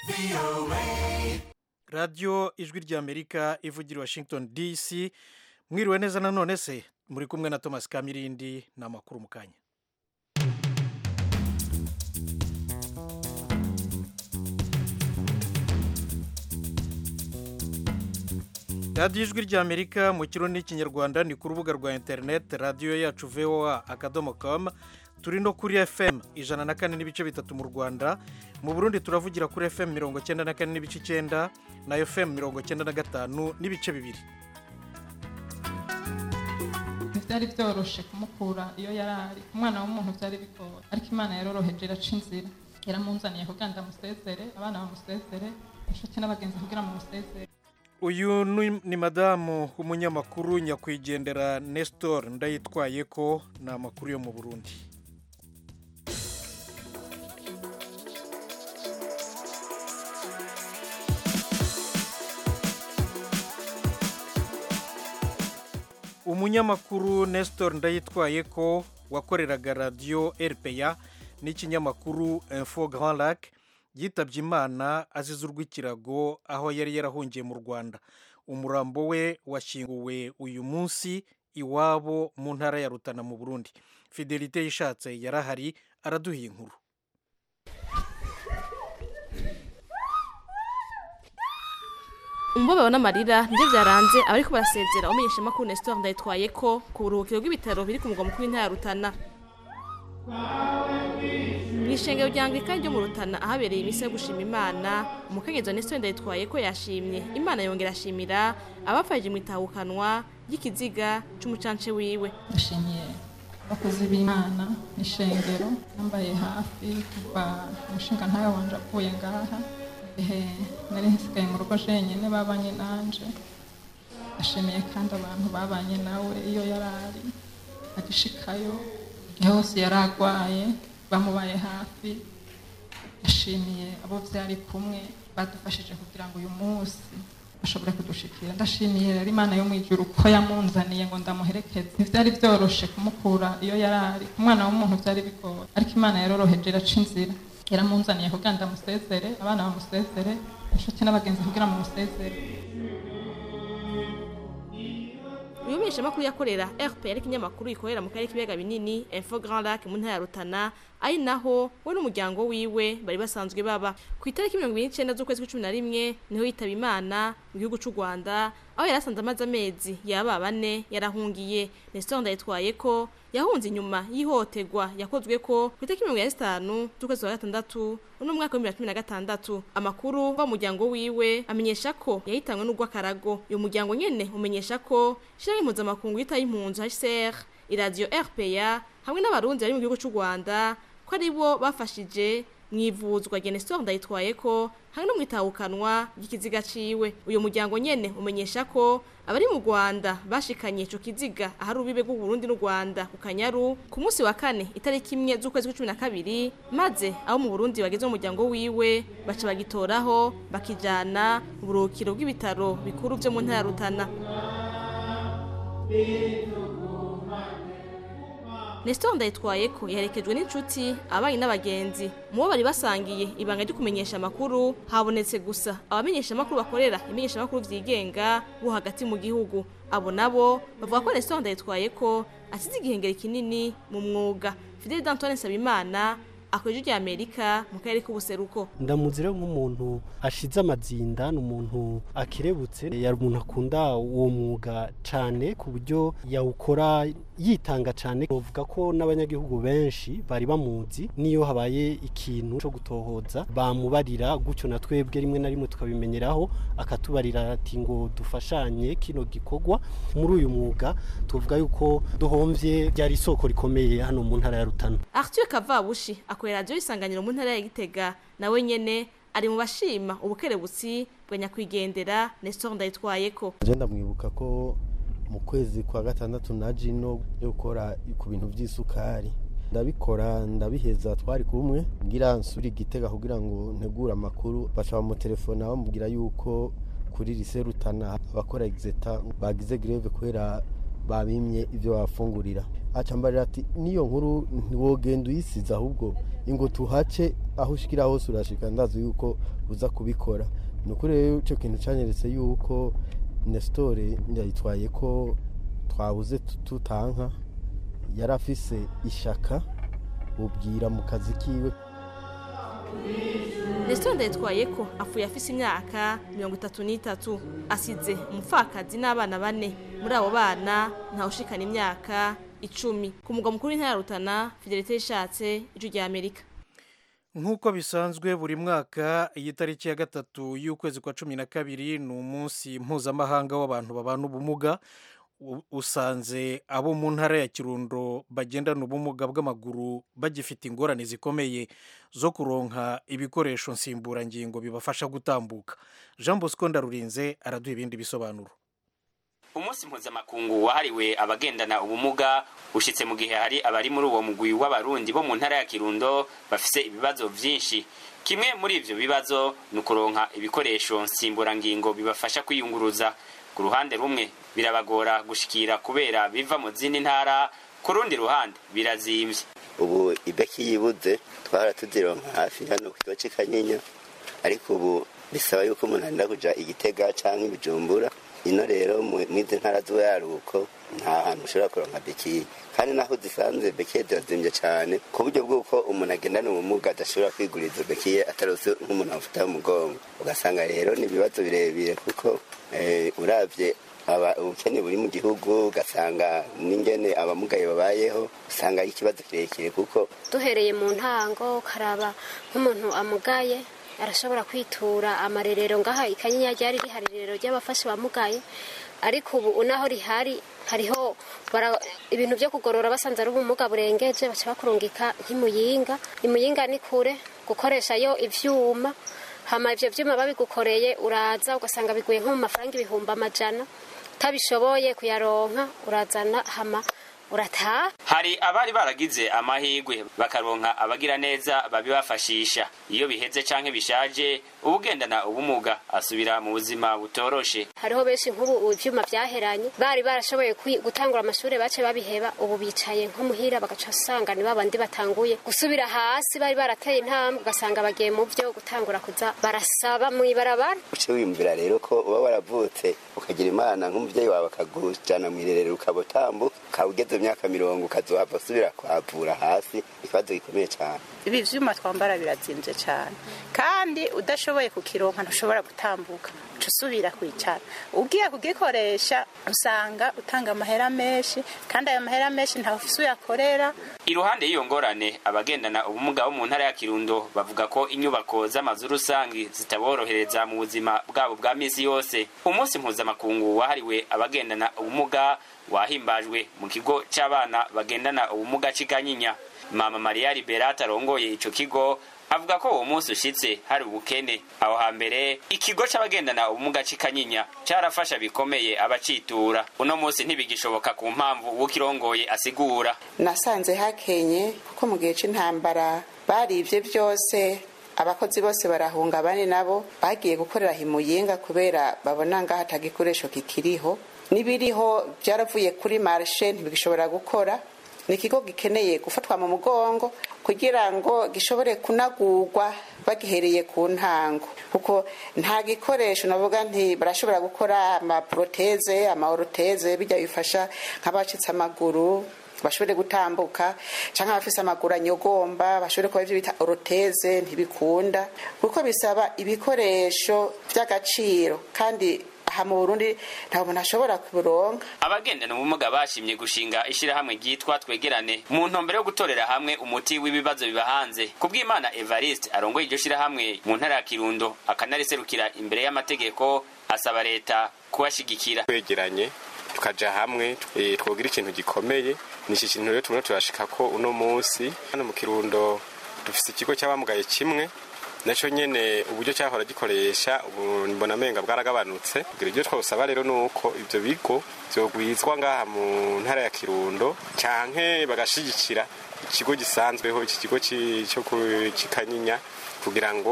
radiyo ijwi ry'amerika ivugira Washington DC. Mwiriwe neza nanone se muri kumwe na Thomas Kamirindi n'amakuru mu kanya. radiyo ijwi ry'amerika mu kirundi n'ikinyarwanda ni ku rubuga rwa interineti radiyo yacu voa.com. turi no kuri FM 104.3 mu Rwanda. Mu Burundi turavugira kuri FM 94.9 na FM 95.2. Byari byoroshe kumukura iyo yarari umwana w'umuntu byari bikora, ariko Imana yaroroheje iraca inzira, yaramunzaniye kugira ngo amusezere, abana bamusezere, inshuti n'abagenzi kugira ngo amusezere. Uyu ni madamu umunyamakuru nyakwigendera Nestor Ndayitwayeko, na amakuru yo mu Burundi. Umunyamakuru Nestor Ndayitwayeko wakoreraga radio RPA n'ikinyamakuru Info Grand Lac yitabye Imana azize urw'ikirago aho yari yarahungiye mu Rwanda. Umurambo we washyinguwe uyu munsi iwabo mu ntara ya Rutana mu Burundi. Fidelite Yishatse yarahari araduha inkuru. Umubabaro n'amarira nibyo byaranze abariko barasezera umenyesha makuru Nestor Ndayitwayeko ku buruhukiro bw'ibitaro biri ku mugwa mukuru w'intara ya Rutana. Mw'ishengero rya Anglikani ryo mu Rutana ahabereye imisi yo gushima Imana, umukenyezi wa Nestor Ndayitwayeko yashimye Imana yongera ashimira abapfaje mu itahukanwa ry'ikiziga c'umucance wiwe. Ndashimiye abakozi b'Imana n'ishengero nambaye hafi kuva umushinga ntayo wanje avuye ngaha. Nari nsigaye mu rugo jenyine babanye nanje. Ashimiye kandi abantu babanye nawe iyo yarari agishikayo, igihe hose yaragwaye bamubaye hafi. Ashimiye abo byari kumwe badufashije kugira ngo uyu munsi ashobore kudushikira. Ndashimiye Imana yo mu ijuru ko yamunzaniye ngo ndamuherekeze. Byari byoroshe kumukura iyo yarari umwana w'umuntu byari bigora, ariko Imana yaroroheje iraca inzira, yaramunzaniye kugira ngo amusezere, abana bamusezere, inshuti n'abagenzi kugira ngo amusezere. Uyu menyesha makuru yakorera RPA ikinyamakuru ikorera mu karere k'ibiyaga binini Info Grand Lac mu ntara ya Rutana, ari naho we n'umuryango wiwe bari basanzwe baba. Ku itariki 29 z'ukwezi kwa11 niho yitaba Imana mu gihugu cy'u Rwanda, aho yarasanze amaze amezi yaba 4 yarahungiye. Nestor Ndayitwayeko yahunze inyuma yihotegwa yakozwe ko ku itariki 15 z'ukwezi kwa gatandatu uno mwaka wa 2016. Amakuru wa muryango wiwe amenyesha ko yahitanywe n'ugwakarago. Uyu muryango nyene umenyesha ko shira impuzamakungu yitaye impunzi HCR, iradio RPA hamwe n'abarundi bari mu gihugu cy'u Rwanda ko aribo bafashije mwivuzwa rya Nestor Ndayitwayeko hamwe no mwitahukanwa ry'ikiziga ciwe. Uyu muryango nyene umenyesha ko abari mu Rwanda bashikanye ico kiziga ahari ubibe bw'u Burundi n'u Rwanda ku Kanyaru ku munsi wa 4 itariki 1 z'ukwezi kwa 12, maze abo mu Burundi bageze mu muryango wiwe baca bagitoraho bakijana mu buruhukiro bw'ibitaro bikuru byo mu ntara ya Rutana. Nestor Ndayitwayeko yaherekejwe n'inshuti abaye n'abagenzi. Mu bari basangiye ibanga ryo kumenyesha amakuru habonetse gusa abamenyesha amakuru bakorera imenyesha amakuru vyigenga bo hagati mu gihugu. Abo nabo bavuga ko Nestor Ndayitwayeko asize igihengeri kinini mu mwuga. Fidel Antoine Sabimana akoje rya Amerika mu karere k'ubuseruko. Ndamuzire nk'umuntu ashize amazinda, n'umuntu akirebutse, yari umuntu akunda uwo mwuga cyane ku buryo yawukora yitanga cyane. Bavuga ko n'abanyagihugu benshi bari bamuzi, niyo habaye ikintu cyo gutohoza bamubarira gutyo, na twebwe rimwe na rimwe tukabimenyeraho akatubarira ati ngo dufashanye kino gikogwa. Muri uyu mwuga tuvuga yuko duhomvye byari isoko rikomeye hano mu ntara ya Rutana. Arthur Kavabushi akorera radio Isanganiro mu ntara ya Gitega, nawe nyene ari mu bashima ubukerebutsi bwa nyakwigendera Nestor Ndayitwayeko. Agenda mwibuka ko mu kwezi kwa gatandatu naje no gukora ku bintu by'isukari, ndabikora ndabiheza, twari kumwe ngira nsuri Gitega kugira ngo ntegura amakuru, baca mu telefone bamubwira yuko kuri lycée Rutana abakora exeta bagize greve kubera babimye ivyo bafungurira. acambarira ati niyo nkuru ntiwogenda uyisize ahubwo ingo tuhace aho ushikira hose urashika ndazi yuko uza kubikora nukuri rero ico kintu canyeretse yuko Nestor yitwaye ko twabuze tutanka yarafise ishaka ubwira mu kazi kiwe. Nestor ndayitwaye ko afuye afise imyaka 33 asize umupfakazi n'abana 4 muri abo bana ntawushikana imyaka 10 ku mugwa mukuru w'intara ya Rutana. Fidelite Ishatse, Ijwi rya Amerika. Nk'uko bisanzwe buri mwaka iyi tariki ya 3 y'ukwezi kwa 12 ni umunsi mpuzamahanga w'abantu babana ubumuga. Usanze abo mu ntara ya Kirundo bagendana ubumuga bw'amaguru bagifite ingorane zikomeye zo kuronka ibikoresho nsimburangingo bibafasha gutambuka. Jean Bosco Ndarurinze araduha ibindi bisobanuro. Umunsi mpuzamakungu wahariwe abagendana ubumuga ushitse mu gihe hari abari muri uwo mugwi w'abarundi bo mu ntara ya Kirundo bafise ibibazo vyinshi. Kimwe muri ivyo bibazo ni kuronka ibikoresho nsimburangingo bibafasha kwiyunguruza. Ku ruhande rumwe birabagora gushikira kubera biva mu zindi ntara, ku rundi ruhande birazimvye. Ubu ibeki yibuze twara tuzironka hafi hano ku kigo Kanyinya, ariko ubu bisaba yuko umuntu arinda kuja Igitega canke Ibijumbura. Ino rero mwize ntara zo yaruko nta hantu ushobora kuronka beki, kandi naho zisanzwe beki zirazimvye cane ku buryo bw'uko umuntu agendana ubumuga adashobora kwiguriza beki atarose nk'umuntu afata umugongo. Ugasanga rero ni ibibazo birebire kuko uravye ubukene buri mu gihugu, ugasanga n'ingene abamugaye babayeho, usanga ari ikibazo kirekire. Kuko duhereye mu ntango karaba nk'umuntu amugaye arashobora kwitura amarerero ngaha Ikanyinya ryari rihari rero ry'abafasha bamugaye, ariko ubu unaho rihari hariho ibintu byo kugorora basanze ari ubumuga burengeje baca bakurungika nk'Imuyinga. Imuyinga ni kure gukoresha yo ivyuma, hama ivyo vyuma babigukoreye uraza ugasanga biguye nko mu mafaranga 100,000, utabishoboye kuyaronka urazana hama urataha. Hari abari baragize amahirwe bakaronka abagira neza babibafashisha. Iyo biheze canke bishaje ubugendana ubumuga asubira mu buzima butoroshe. Hariho benshi nk'ubu ivyuma vyaheranye bari barashoboye gutangura amashure bace babiheba, ubu bicaye nko muhira bagaca usanga ni babandi batanguye gusubira hasi, bari barateye intambwe ugasanga bagiye mu vyo gutangura kuza barasaba mu ibarabara. Uce wiyumvira rero ko uba waravutse ukagira Imana nk'umuvyeyi wawe akagujana mu irerero ukabotambuka ukawugeze imyaka 40 ukazohava usubira kwavura hasi, ikibazo gikomeye cyane. Ibi vyuma twambara birazimvye cyane, kandi udashoboye kukironka ntushobora gutambuka usubira kwicara. Ugiye kugikoresha usanga utanga amahera menshi, kandi ayo mahera menshi nta ofisi uyakorera. Iruhande y'iyo ngorane abagendana ubumuga bo mu ntara ya Kirundo bavuga ko inyubako z'amazu rusangi zitaborohereza mu buzima bwabo bwa misi yose. Umunsi mpuzamakungu wahariwe abagendana ubumuga wahimbajwe mu kigo c'abana bagendana ubumuga Kanyinya. Mama Maria Liberata arongoye ico kigo avuga ko uwo munsi ushitse hari ubukene. Aho hambere ikigo c'abagendana ubumuga Kanyinya carafasha bikomeye abacitura. Uno munsi ntibigishoboka ku mpamvu ukirongoye asigura. Nasanze hakenye kuko mu gihe c'intambara barivye byose, abakozi bose barahunga, bane nabo bagiye gukorera Imuyinga kubera babona ngaho atagikoresho kikiriho, nibiriho byaravuye kuri marché ntibigishobora gukora. Ni ikigo gikeneye gufatwa mu mugongo kugira ngo gishobore kunagurwa bagihereye ku ntango, kuko nta gikoresho navuga nti barashobora gukora amaproteze amaoroteze bijya bifasha nk'abacitse amaguru bashobore gutambuka, canke abafise amaguru anyogomba bashobore kuba ivyo bita oroteze, ntibikunda kuko bisaba ibikoresho vy'agaciro, kandi aha mu Burundi nta muntu ashobora kuronka. Abagendana ubumuga bashimye gushinga ishirahamwe ryitwa Twegerane mu ntumbero yo gutorera hamwe umuti w'ibibazo bibahanze. Kubw'Imana Evariste arongoye iryo shirahamwe mu ntara ya Kirundo akanariserukira imbere y'amategeko, asaba leta kubashigikira. Twegeranye tukaja hamwe twogira ikintu gikomeye. Nishi kintu rero tumwe turashika ko uno munsi hano mu Kirundo dufise ikigo cy'abamugaye kimwe, naco nyene uburyo cyahora gikoresha ubu mbona menga bwaragabanutse. Ibyo twosaba rero nuko ivyo bigo byogwizwa ngaha mu ntara ya Kirundo canke bagashigikira ikigo gisanzweho, iki kigo cyo Kanyinya, kugira ngo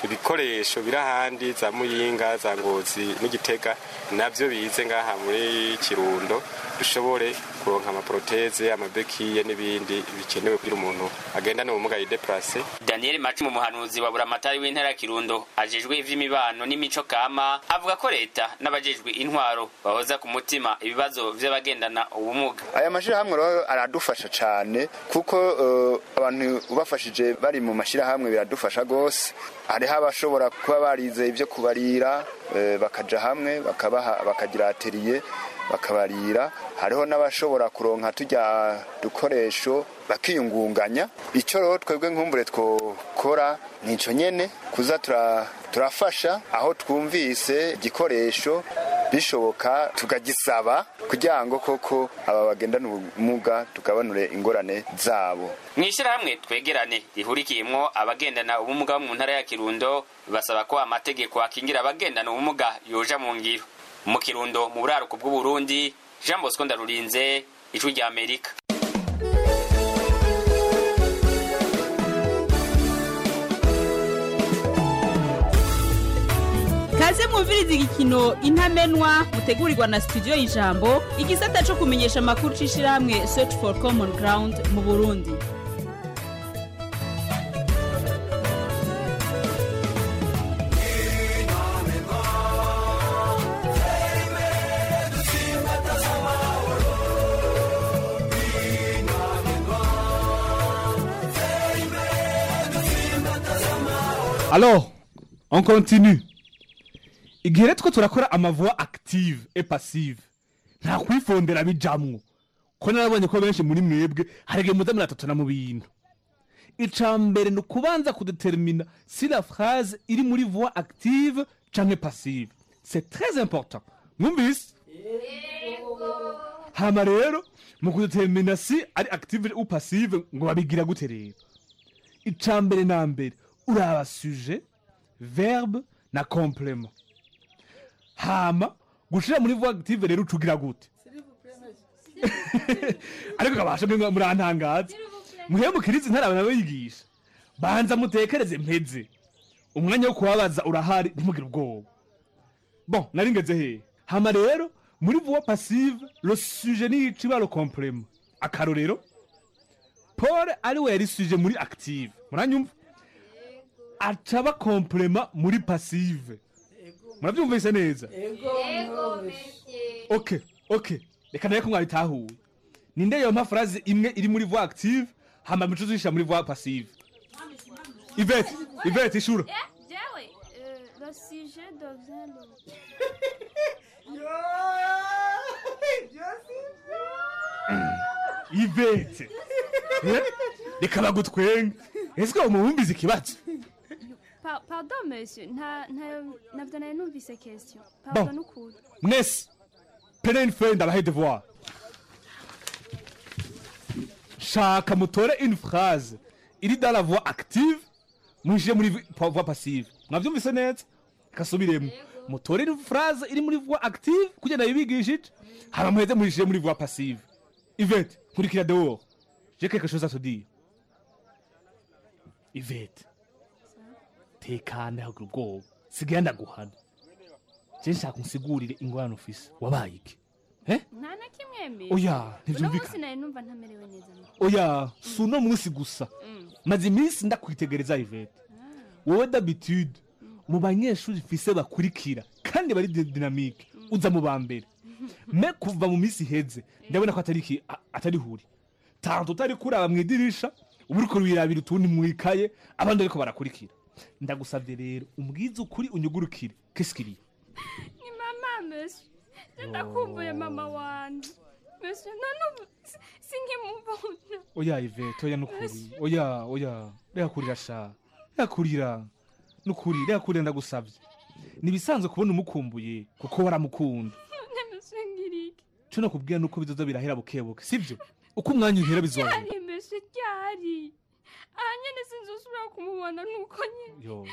ibikoresho biri ahandi za Muyinga za Ngozi n'Igitega navyo bize ngaha muri Kirundo dushobore kuronka amaproteze amabekiye n'ibindi bikenewe kugira umuntu agenda n'ubumuga yideplace. Daniel Macu mu muhanuzi wa buramatari w'intara Kirundo ajejwe ivy'imibano n'imico kama avuga ko leta n'abajejwe intwaro bahoza ku mutima ibibazo vy'abagendana ubumuga. Aya mashirahamwe rero aradufasha cyane kuko abantu ubafashije bari mu mashirahamwe biradufasha gose. Hariho abashobora kuba barize ivyo kubarira bakaja hamwe bakagira atelier bakabarira. Hariho n'abashobora kuronka tujya dukoresho bakiyungunganya. Icyo rero twebwe nkumbure twokora nico nyene kuza turafasha aho twumvise igikoresho bishoboka tukagisaba kugira ngo koko aba bagendana ubumuga tugabanure ingorane zabo. Mwishirahamwe twegerane rihurikiyemwo abagendana ubumuga mu ntara ya Kirundo basaba ko amategeko akingira abagendana ubumuga yoja mu ngiro. Mu Kirundo mu buraruko bw'u Burundi, Jean Bosco Ndarurinze, Ijwi rya Amerika. Kaze mwumviriza igikino Intamenwa mutegurirwa na studio y'Ijambo igisata cyo kumenyesha amakuru cishirahamwe Search for Common Ground mu Burundi. Alors, on continue. Igihe twe turakora amavoix active et passive. Nta kwifondera bijamwo. Ko narabonye ko benshi muri mwebwe harege muza muratotana mu bintu. Icambere no kubanza kudetermina si la phrase iri muri voix active canke passive. C'est très important. Mwumvise? Hama rero mu kudetermina si ari active ou passive ngo babigira gute rero. Icambere na mbere uraba sujet, verbe na complément. Hama gushira muri voix active rero ucugira gute? Ariko kabasha ngo murantangaza. Muhemukiriza ntara nawe yigisha. Banza mutekereze mpeze. Umwanya wo kubabaza urahari ntimugire ubwoba. Bon, naringeze he. Hama rero muri voix passive le sujet ni ciba le complément. Akarorero Paul ari we yari sujet muri active. Muranyumva? Acaba complément muri passive. Murabyumvise neza? Okay. Reka naye ko mwabitahuye. Ninde yo mpa phrase imwe iri muri voix active hama micuzisha muri voix passive. Yvette ishura. Le sujet devient Yvette. Reka bagutwenga. Est-ce que umubumbiza ikibazo? Pardon, monsieur. Navyo numvise question. Pardon ukuri. Mwese. Prenez une feuille ndabahe devoir. Shaka mutore une phrase iri dans la voix active, muje muri voix passive. Mwavyumvise neza? Kasubiremo. Mutore une phrase iri muri voix active kugenda yibigishije. Hama muheze muje muri voix passive. Yvette, kurikira dehors. J'ai quelque chose à te dire. Yvette. Tekana hagira ubwoba. Sigaye ndaguhana. Je nshaka unsigurire ingorane ufise. Wabaye iki? Nta na kimwe mbi. Oya, ntivyumvika. Uno munsi numva ntamerewe neza. Oya, suno munsi gusa. Maze iminsi ndakwitegereza Yvette. Wowe d'habitude mu banyeshuri fise bakurikira kandi bari dynamique uza mu bambere. Me kuva mu minsi heze ndabona ko atari huri. Tanto utari kuraba mwidirisha uburiko wirabira utundi mwikaye abandi ariko barakurikira. Ndagusavye rero umbwize ukuri unyugurukire. Keskiri. Ni mama monsieur. Ndakumbuye mama wanje. Monsieur nanu singimubona. Oya Yvette, oya nukuri. Oya. Reka kurira sha. Reka kurira. Nukuri, reka kurira ndagusavye. Nibisanzwe kubona umukumbuye kuko waramukunda. Monsieur ngiriki. Cyo nakubwira nuko bizoza birahera bukebuke, sivyo? Uko umwanya uhera bizoba. Ari monsieur cyari. Anyene sinzosubira kumubona nuko nyine. Yo,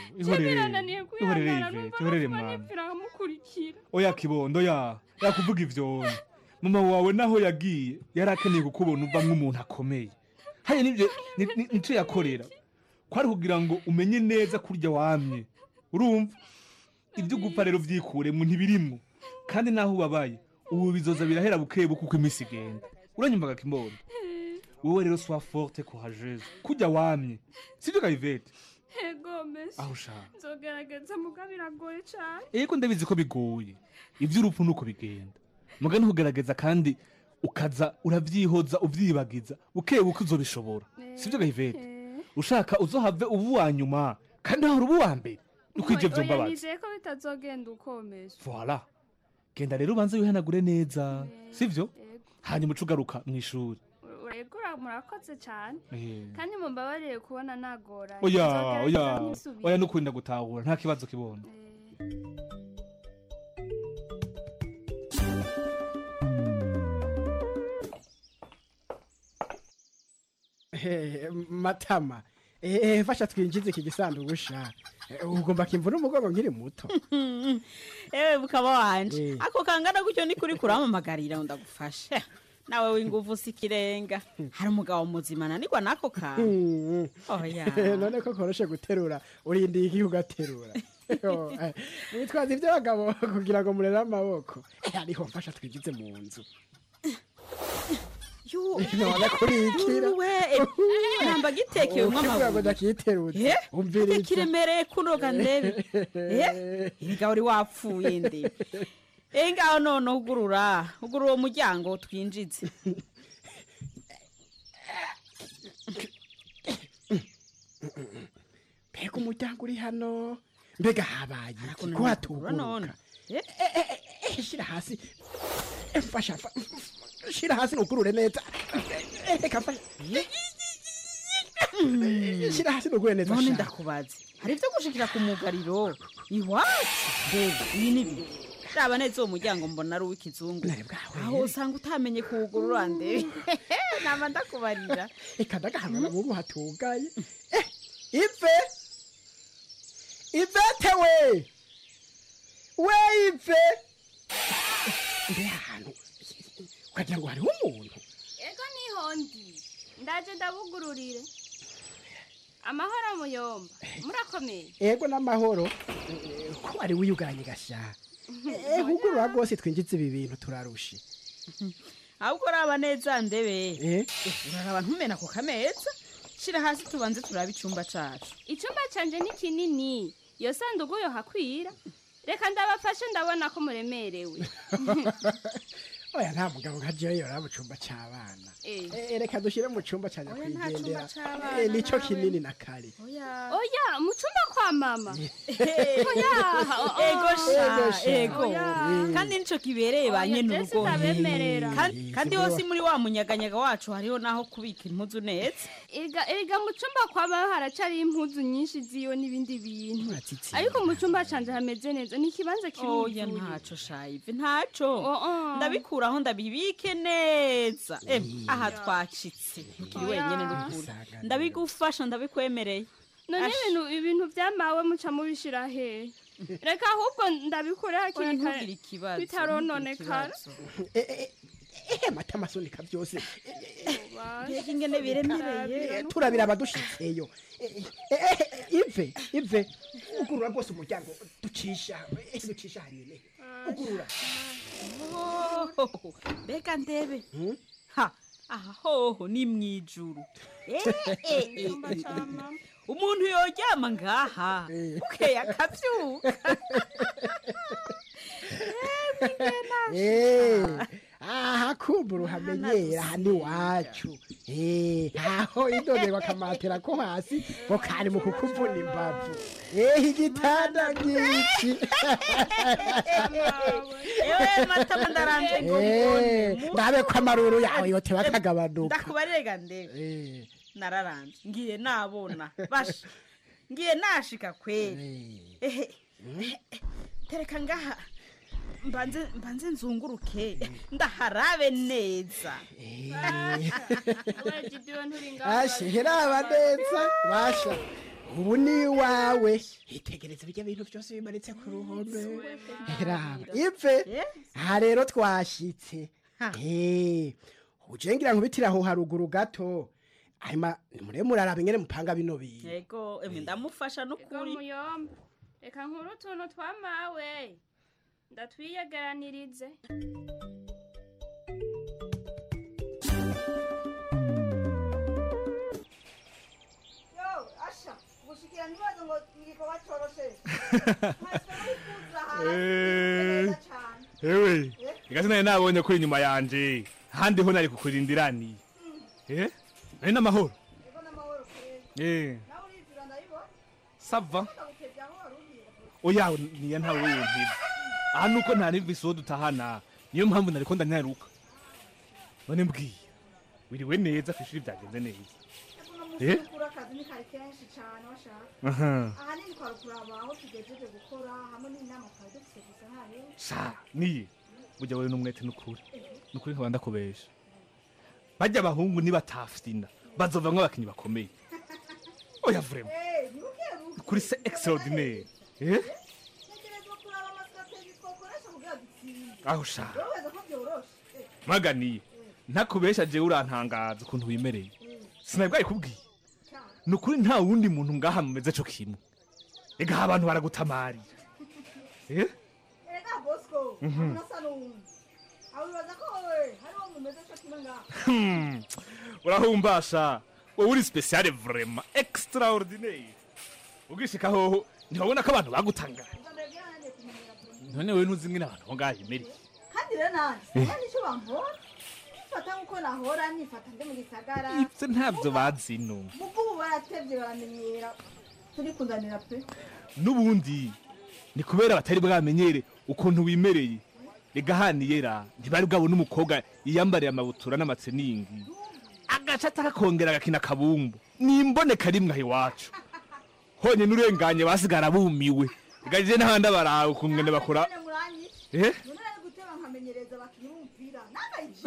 ihorere mama. Oya kibondo ya kuvuga ivyo. Mama wawe naho yagiye yarakeneye kukubona uva nk'umuntu akomeye. Haye nivyo nico yakorera. Kwari kugira ngo umenye neza kurya wamye urumva ibyo gupfa rero vyikuremwo ntibirimwo kandi naho ubabaye ubu bizoza birahera bukebuke uko iminsi igenda uranyumvaga kimbondo wowe rero sois forte courageuse kujya wamye sibyo Kayivete ego mesha aho ushaka nzogerageza muga biragoye cyane ego ndabizi ko bigoye ivy'urupfu nuko bigenda muga ntugerageza kandi ukaza uravyihoza uvyibagiza bukebuke uzobishobora sibyo Kayivete ushaka uzohave ubu wa nyuma kandi aho ubu wa mbere uko ivyo vyombabaza nizeye ko bitazogenda ukomesha voilà genda rero ubanze wihanagure neza sivyo hanyuma ucugaruka mu ishuri uregura murakoze cyane kandi mumbabarire kubona nagora oya nukurinda gutahura nta kibazo kibona Matama fasha twinjize iki gisanduku sha ugomba kimvura umugongo nkiri muto bukaba wanje ako kangana gutyo ni kuri kuramamagarira ndagufasha nawe w'inguvu sikirenga hari umugabo muzima nanirwa nako ka none ko koroshe guterura urindiye iki ugaterura witwaza iby'abagabo kugira ngo murere amaboko ariho mfasha twinjize mu nzu none kurikira namba gitekewe nk'amabuye ndakiterutse umviriza kiremereye kunoga ndebe ibiga uri wapfuye nde ngaho none ugurura uwo muryango twinjize mbega umuryango uri hano mbega habaye iki ko hatuguruka shyira hasi mfasha shira hasi nugurure neza reka mfasha shira hasi nugurure neza none ndakubaze hari ibyo gushikira ku mugariro iwacu mbega iyi ni bibi raba neza uwo muryango mbona ari uw'ikizungu aho usanga utamenye kuwugurura ndebe naba ndakubarira reka ndagahamara mubu hatugaye ivete we ive mbe ahantu ukagira ngo hariho umuntu ego niho ndi ndaje ndabugururire amahoro muyomba murakomeye ego n'amahoro ko wari wiyuganye gasha ugurura rwose twinjize ibi bintu turarushe ahubwo uraba neza ndebe uraraba ntumena ku kameza shira hasi tubanze turaba icumba cacu icumba canje ni kinini iyo sanduku yo hakwira reka ndabafashe ndabona ko muremerewe oya nta mugabo nka jewe yora mu cumba c'abana reka dushire mu cumba cyane kwigendera nico kinini na kare oya mu cumba kwa mama ego kandi nico kibereye banye n'urugo kandi hose muri wa munyaganyaga wacu hariho naho kubika impuzu neza erega mu cumba kwa baba haracari impuzu nyinshi ziyo n'ibindi bintu ariko mu cumba canje hameze neza ni ikibanza kiri oya ntaco shayive ntaco ndabikura aho ndabibike neza aha twacitse ukiri wenyene n'ukuri ndabigufasha ndabikwemereye none ibintu vyamawe muca mubishira he reka ahubwo ndabikore hakiri kare bitarononekara Matama sonika byose mbega ingene biremereye turabira abadushitseyo ive ugurura rwose umuryango ducisha hanyine ugurura mbega ndebe aha hoho ni mwijuru umuntu yoryama ngaha ukeya akavyuka aha kumbura uhamenyera aha ni wacu aho idonderwa akamatera ko hasi ngo kari mu kukuvuna imbavu igitanda ngiki Matama ndaranze ngo ndabe ko amaruru yawe yote bakagabanuka ndakubarega ndebe nararanze ngiye nabona basha ngiye nashika kweli tereka ngaha mbanze nzunguruke ndaharabe neza heraba neza basha ubu ni wawe itegereza bijya bintu byose bimanitse ku ruhome heraba ive aha rero twashitse ujengira nkubitira aho haruguru gato hanyuma nimurebe muraraba ingene mupanga bino bintu yego ndamufasha n'ukuri reka nkuru utuntu twamawe ndatwiyegeranirize. Ewe, igazi naye nabonye ko inyuma yanje handi ho nari kukurindiraniye. Nari n'amahoro. Sava. Oya niya ntawe wumva. Aha nuko ntari mviso dutahana. Niyo mpamvu nariko ndanyaruka. None mbwiye. Wiriwe neza kwishuri byagenze neza. Akazi ni kari kenshi cyane washaka. Aha ni kwa kuraba aho tugejeje gukora hamwe n'inama twari dufite gusa ntabe. Sha niye. Burya wewe n'umwete n'ukuri. N'ukuri nkabanda kubesha. Bajya abahungu ni batafina. Bazovamwe abakinyi bakomeye. Oya vraiment. Kuri c'est extraordinaire. Aho sha. Maganiye. Ntakubesha je urantangaza ukuntu wimereye. Sinabwaye kubwiye. Nukuri nta wundi muntu ngaha mumeze cyo kimwe. Ega abantu baragutamari. Ega Bosco, unasa n'undi. Awibaza ko wewe hari wo mumeze cyo kimwe ngaha. Urahumbasha. Wowe uri special vraiment extraordinaire. Ugishika hoho ntibabona ko abantu bagutangara. None wewe ntuzingina abantu ngaha imereye. Kandi rero nanjye nicyo bambona. Fata nkuko nahora nifata ndi mu gisagara. Ibyo ntabyo bazi no. Muvubu baratevye baramenyera. Turi kundanira pe. Nubundi ni kubera batari bwamenyere ukuntu wimereye. Regahaniyera ntibari bwabo n'umukobwa yiyambariye amabutura n'amatseningi. Agaca takakongera gakina kabumbu. Nimboneka rimwe ahi wacu. Honye nurenganye basigara bumiwe. Gaje n'ahandi baraho kumwene bakora. Nkamenyereza abakinyi b'umupira n'abayiji.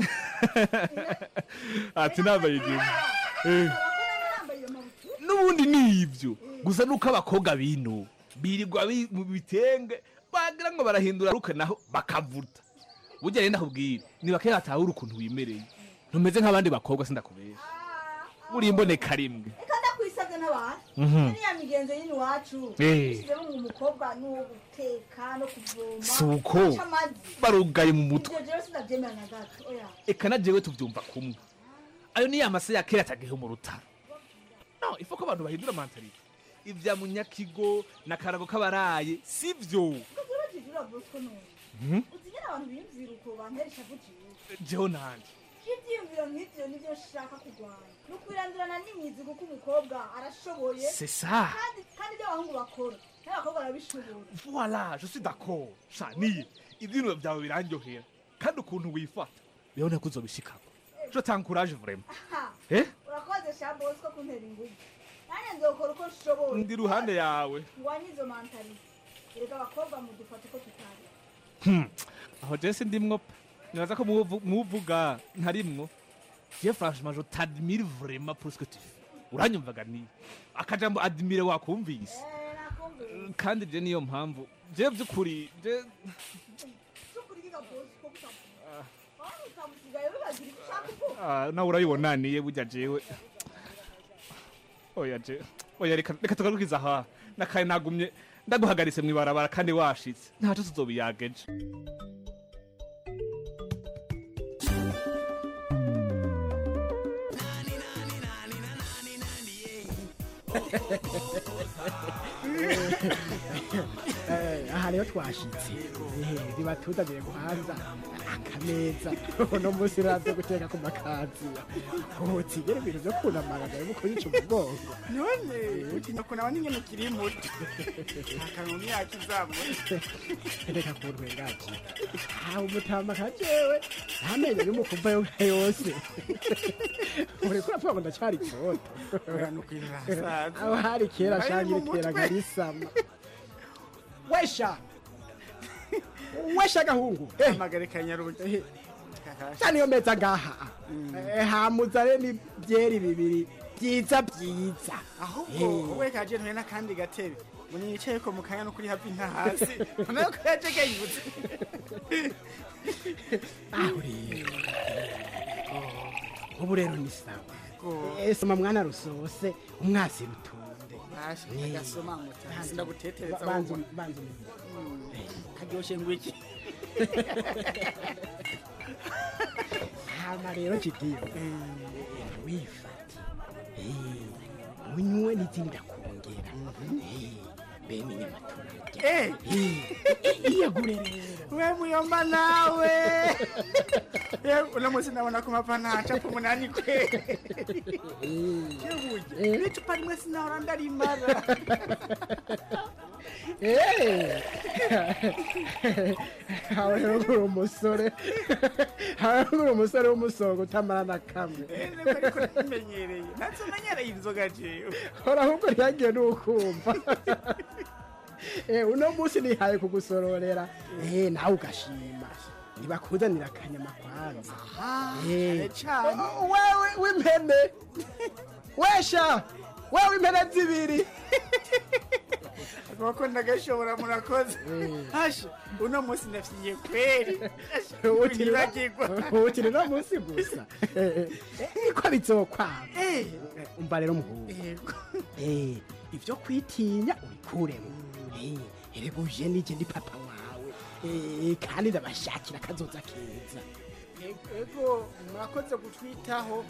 Ati n'abayiji. Nubundi nibyo. Gusa nuko abakobwa bino birirwa mu bitenge bagira ngo barahindura ruke naho bakavuta. Burya renda kubwira niba kera atahura ukuntu wimereye. Ntumeze nk'abandi bakobwa sindakubesha. Muri imboneka rimwe. Eka ndakwisabye n'abantu. Ni ya migenzo yini wacu. Ishizemo umukobwa no guteka no kuvoma. Suko. Barugaye mu mutwe. Ibyo rero sindabyemera na gato. Oya. Eka najewe tuvyumva kumwe. Ayo ni amase ya kera tagihe mu rutaro. No, ifoko abantu bahindura mentality. Ivya munyakigo na karago kabaraye sivyo. Kuzurajijura Bosco none. Uzigira abantu bimvira uko banterisha buciye. Jeho nanje. Ibyiyumviro nk'ibyo nibyo nshaka kurwanya. Nukwirandurana n'imyizi kuko umukobwa arashoboye. C'est ça. Kandi ibyo abahungu bakora n'abakobwa barabishobora. Voilà, je suis d'accord. Shani, ibintu byawe birandyohera. Kandi ukuntu wifata. Bibona ko uzobishikako. Je t'encourage vraiment. Urakoze sha Bosco kuntera ingufu. Nanye nzokora uko nshoboye. Ndi ruhande yawe. Wanyizo mentality. Erega abakobwa mudufata ko tutari. Aho Jesse ndimwo nibaza ko muvuga ntarimwo. Je franchement je t'admire vraiment pour ce que tu fais. Uranyumvaga ni akajambo admire wakumvise. Kandi je niyo mpamvu je byukuri je na urayibona niye bujya jewe. Oya reka tugarukiza aha nakaye nagumye ndaguhagaritse mwibarabara kandi washitse ntaco tuzobiyageje. Aha rero twashitse ribatuzanire guhanza akameza uno munsi uraze guteka ku makazi utigere ibintu byo kunamaraga yo kuyica umugongo none utinya kunaba n'ingene kiri muto akanuni yakizamu reka kurwengaje aho umutama kajewe amenye y'umukumva yose uri kurapfa ngo ndacyari itoto aho hari kera shangira kera garisama wesha gahungu amagareka nyaruge cyane yo meza ngaha hamuzare ni byeri bibiri byiza ahubwo we kaje ntwe nakandi gatebe munyicaye ko mukanya no kuri hafi nta hasi nayo kaje gayibutse ubu rero ni sawa ese mwana rusose umwasi rutunde Asha gasoma muta sindagutetereza banza ahubwo. banza Karyoshe ngwiki. hama rero kidiyo wifate unywe n'izindi ndakongera bene nyamatura iyagure rero We muyomba nawe. Uno munsi ndabona ko mapfa ntaca ku munani kwe. Yebuye. N'icupa rimwe sinahora ndarimara. hawe rero uri umusore hawe uri umusore w'umusonga utamara na kamwe Ariko namenyereye. Natse menyereye inzoga jewe. hora ahubwo ntiyagiye n'ukumva uno munsi nihaye kugusororera nawe ugashima ntibakuzanira akanyama kwanza wewe w'impene wesha wewe impene zibiri Wako ndagashobora murakoze. Hasha uno munsi ndafyiye kweri. Uti no munsi gusa niko bizokwama umva rero muhungu ivyo kwitinya ubikuremo erega uje nije ndi papa wawe kandi ndabashakira kazoza keza Ego murakoze gutwitaho.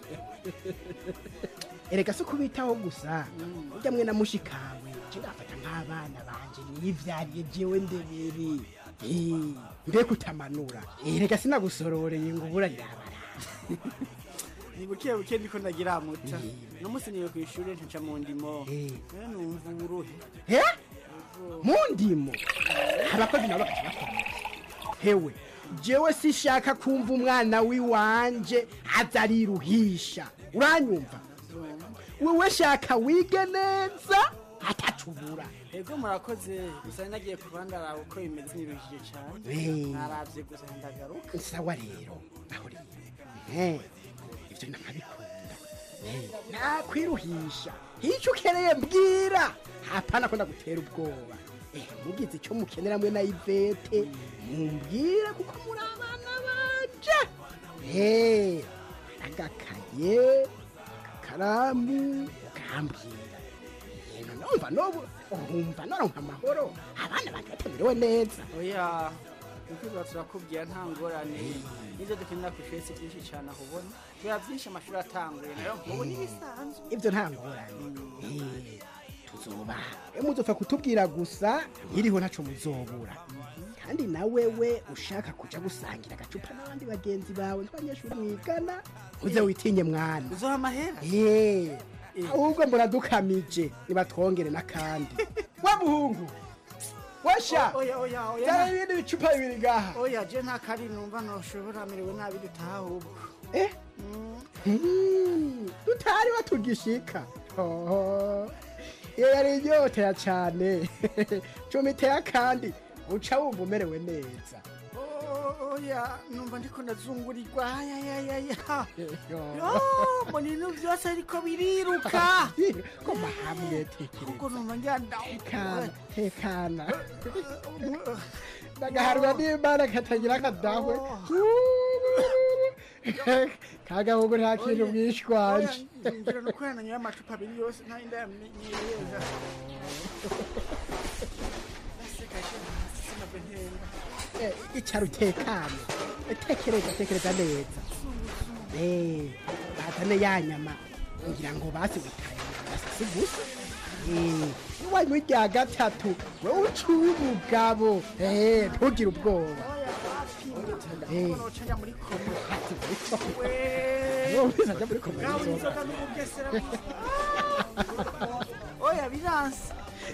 erega si kubitaho gusa urya mwe na mushikawe nje ndafata nk'abana banje niyivyariye jewe ndeberi mbega utamanura erega sinagusororeye ngo ubura rirabara Ni buke buke ndiko ndagira muta. No munsi niyo kwishuri ntica mu ndimo. Numva uruhe. mu ndimo abakozi nabo bakabakora hewe jewe sishaka kumva umwana wiwanje azariruhisha uranyumva wewe shaka wige neza atacubura Ego murakoze gusa nagiye kubandara uko bimeze niruhije cyane. Naravye gusa ndagaruka. Sawa rero aho rero ivyo nakabikunda nakwiruhisha icyo ukeneye mbwira hapana ko ndagutera ubwoba mugize icyo mukenera mwe na Ivete mumbwira kuko muri abana banje agakaye akaramu kambwira numva nobu umva noronka amahoro abana banje batemerewe neza Oya Ukwiza turakubwira nta ngorane. Nizo dukenera ku fesi byinshi cyane aho ubona. Biba byinshi amashuri atanguye nayo ubu ni bisanzwe. Ivyo nta ngorane. Tuzoba. Muzopfa kutubwira gusa nkiriho ntaco muzobura. Kandi na wewe ushaka kuja gusangira agacupa n'abandi bagenzi bawe twanyeshuri mwigana uze witinye mwana. Uzoha amahera? Ahubwo muradukamije nibatwongere nakandi. Wabuhungu. Washa oya cyane ibindi bicupa bibiri gaha oya je nta kari numva noshobora merewe nabi dutaha ubwo tutari watugishika iyo yari inyota cyane cumiteye kandi uca wumva umerewe neza oya numva ndiko ndazungurirwa mbona ibintu byose ariko biriruka ko mahamwe tekereza ubwo numva njyanda tekana ndagaharwa n'imana katagira akadahwe kagahungu nta kintu mwishwaje ngira nuko yananyoye amacupa abiri yose nta inda yamenyereza icyaro utekane tekereza neza bazane ya nyama kugira ngo basibutaye basasi gusa wanywa irya gatatu wowe uciye umugabo ntugire ubwoba oya biranse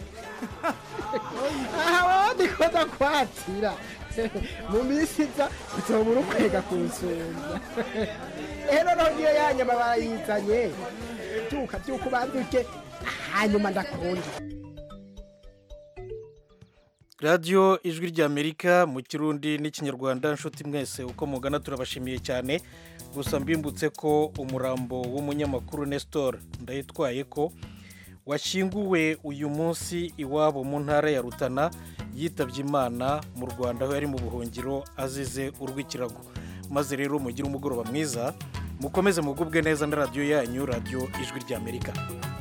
aha wowe ndikoza kwatira mu minsi iza uzobura ukwega kunsumba noneho niyo ya nyama barayizanye byuka ubanza urye hanyuma ndakonje radiyo ijwi ry'amerika mu kirundi n'ikinyarwanda nshuti mwese uko mugana turabashimiye cyane gusa mbimbutse ko umurambo w'umunyamakuru Nestor Ndayitwaye ko washyinguwe uyu munsi iwabo mu ntara ya Rutana yitabye Imana mu Rwanda aho yari mu buhungiro azize urw'ikirago maze rero mugire umugoroba mwiza mukomeze mugubwe neza na radiyo yanyu radiyo ijwi ry'Amerika.